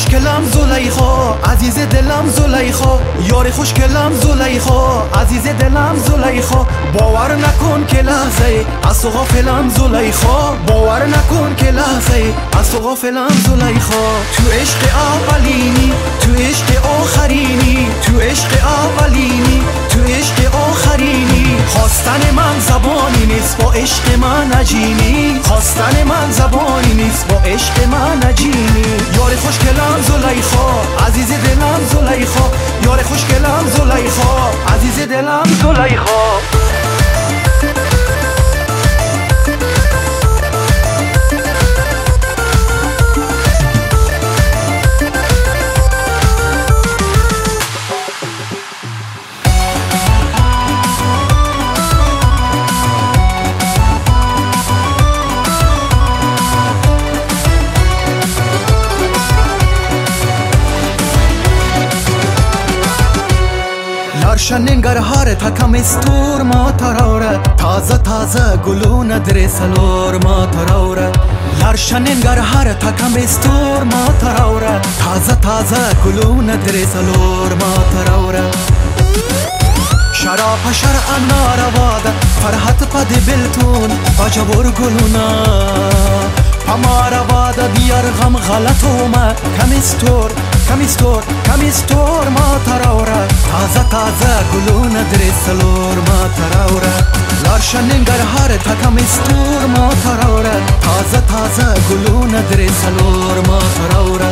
خوشگلم زلیخا، عزیز دلم زلیخا، یار خوشگلم زلیخا، عزیز دلم زلیخا. باور نکن که لحظه از تو غافلم زلیخا، باور نکن که لحظه از تو غافلم زلیخا. تو عشق اولینی، تو عشق آخرینی، تو عشق اولینی، تو عشق آخرینی. خواستن من زبانی نیست، با عشق من نجینی. خواستن من زبانی نیست، با عشق من نجینی. یار خوشگلم زلیخا، عزیز دلم زلیخا، یار خوشگلم زلیخا، عزیز دلم زلیخا. Şanengarhar takam istur ma tarora, taza taza gulun adresalor ma tarora. Lar şanengarhar takam istur ma tarora, taza taza gulun adresalor ma tarora. شراب شرعا نارواد فرحت پد بلتون بجبور گلونا پمارواد دیار غم غلط اومد کمیستور کمیستور کمیستور ما تراوره تازه تازه گلون درسلور ما تراوره لارشننگر هر تا کمیستور ما تراوره تازه تازه گلون درسلور ما تراوره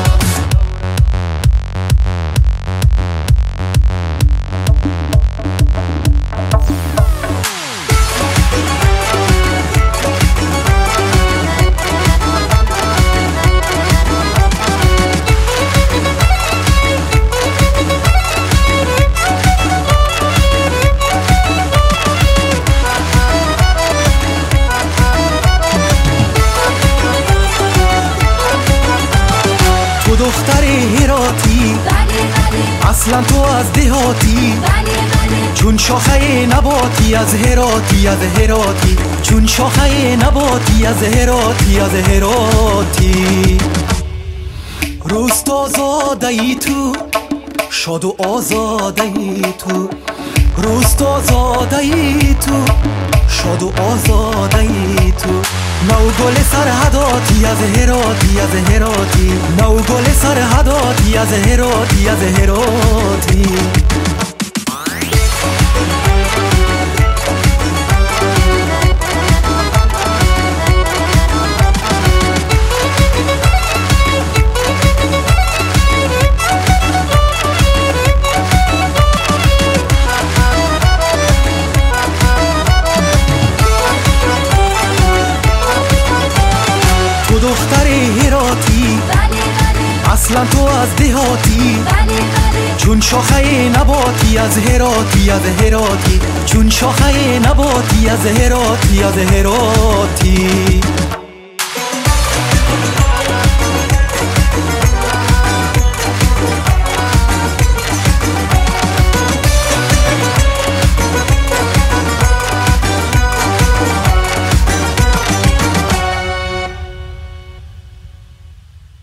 دختری هراتی اصلا تو از دهاتی چون شاخه نباتی از هراتی از هراتی چون شاخه نباتی از هراتی از هراتی روست آزاده ای تو شاد و آزاده ای تو روست آزاده ای تو شاد و آزاده ای تو نو گل سرحداتی از هراتی از هراتی نو گل سرحداتی از هراتی از هراتی دختری هراتی اصلا تو از دهاتی چون شاخه نباتی از هراتی از هراتی چون شاخه نباتی از هراتی از هراتی